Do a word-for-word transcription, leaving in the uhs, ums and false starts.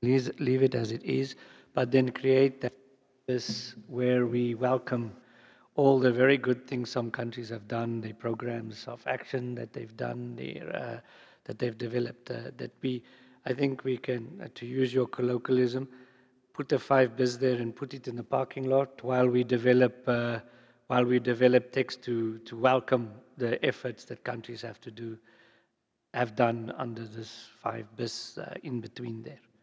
leave, leave it as it is, but then create that this where we welcome all the very good things some countries have done, the programs of action that they've done, their, uh, that they've developed, uh, that we, I think we can, uh, to use your colloquialism, put a five bis there and put it in the parking lot while we develop, uh, while we develop text to, to welcome the efforts that countries have to do, have done under this five bis uh, in between there.